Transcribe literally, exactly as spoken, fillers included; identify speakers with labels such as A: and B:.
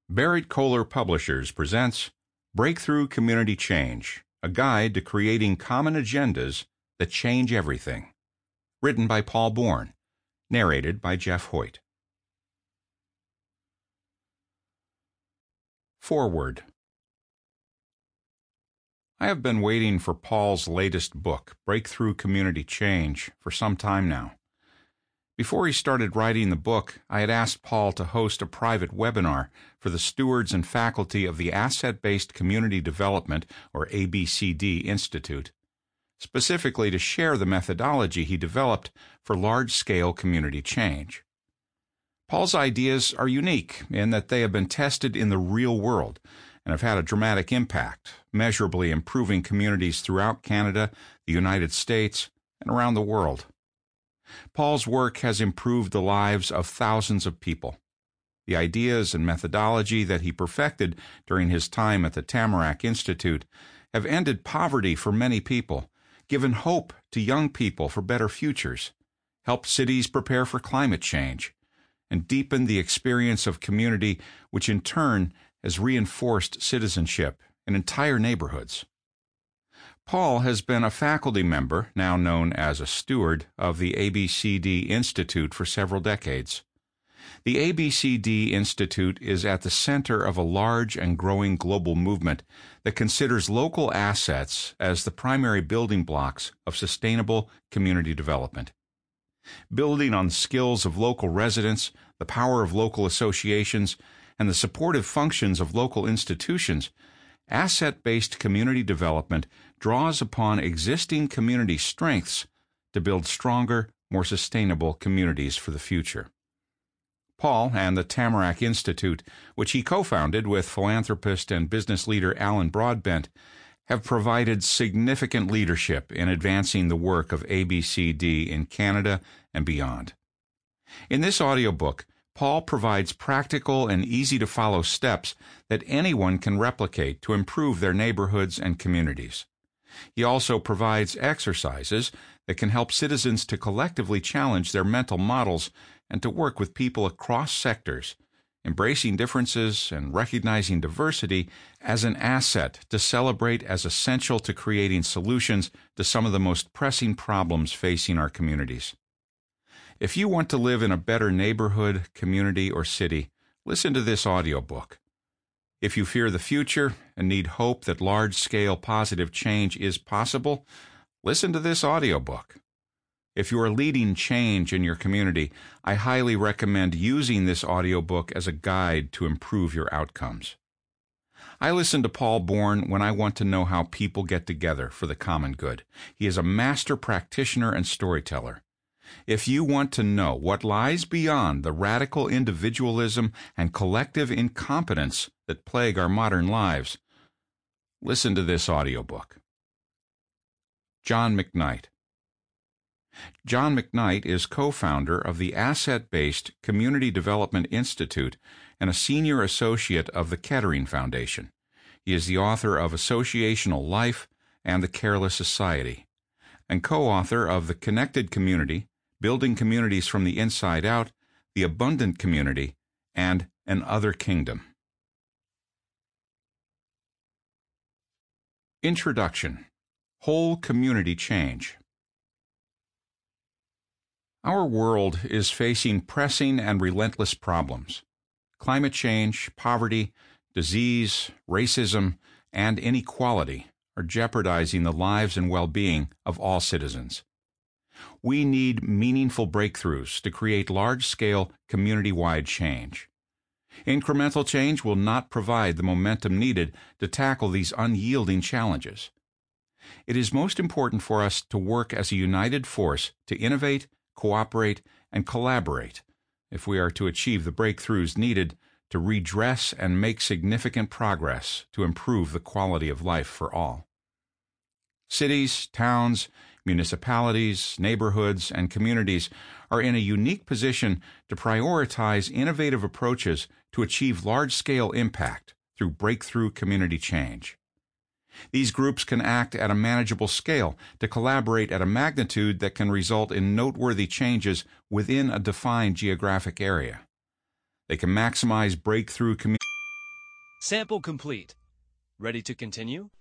A: Barrett Kohler Publishers presents Breakthrough Community Change, a guide to creating common agendas that change everything. Written by Paul Bourne, narrated by Jeff Hoyt. Foreword. I have been waiting for Paul's latest book, Breakthrough Community Change, for some time now. Before he started writing the book, I had asked Paul to host a private webinar for the stewards and faculty of the Asset-Based Community Development, or A B C D, Institute, specifically to share the methodology he developed for large-scale community change. Paul's ideas are unique in that they have been tested in the real world and have had a dramatic impact, measurably improving communities throughout Canada, the United States, and around the world. Paul's work has improved the lives of thousands of people. The ideas and methodology that he perfected during his time at the Tamarack Institute have ended poverty for many people, given hope to young people for better futures, helped cities prepare for climate change, and deepened the experience of community, which in turn has reinforced citizenship in entire neighborhoods. Paul has been a faculty member, now known as a steward, of the A B C D Institute for several decades. The A B C D Institute is at the center of a large and growing global movement that considers local assets as the primary building blocks of sustainable community development. Building on the skills of local residents, the power of local associations, and the supportive functions of local institutions, asset-based community development draws upon existing community strengths to build stronger, more sustainable communities for the future. Paul and the Tamarack Institute, which he co-founded with philanthropist and business leader Alan Broadbent, have provided significant leadership in advancing the work of A B C D in Canada and beyond. In this audiobook, Paul provides practical and easy-to-follow steps that anyone can replicate to improve their neighborhoods and communities. He also provides exercises that can help citizens to collectively challenge their mental models and to work with people across sectors, embracing differences and recognizing diversity as an asset to celebrate as essential to creating solutions to some of the most pressing problems facing our communities. If you want to live in a better neighborhood, community, or city, listen to this audiobook. If you fear the future and need hope that large-scale positive change is possible, listen to this audiobook. If you are leading change in your community, I highly recommend using this audiobook as a guide to improve your outcomes. I listen to Paul Bourne when I want to know how people get together for the common good. He is a master practitioner and storyteller. If you want to know what lies beyond the radical individualism and collective incompetence that plague our modern lives, listen to this audiobook. John McKnight. John McKnight is co-founder of the Asset-Based Community Development Institute and a senior associate of the Kettering Foundation. He is the author of Associational Life and the Careless Society, and co-author of The Connected Community, Building Communities from the Inside Out, The Abundant Community, and An Other Kingdom. Introduction. Whole Community Change. Our world is facing pressing and relentless problems. Climate change, poverty, disease, racism, and inequality are jeopardizing the lives and well-being of all citizens. We need meaningful breakthroughs to create large-scale, community-wide change. Incremental change will not provide the momentum needed to tackle these unyielding challenges. It is most important for us to work as a united force to innovate, cooperate, and collaborate if we are to achieve the breakthroughs needed to redress and make significant progress to improve the quality of life for all. Cities, towns, municipalities, neighborhoods, and communities are in a unique position to prioritize innovative approaches to achieve large-scale impact through breakthrough community change. These groups can act at a manageable scale to collaborate at a magnitude that can result in noteworthy changes within a defined geographic area. They can maximize breakthrough community
B: Sample complete. Ready to continue?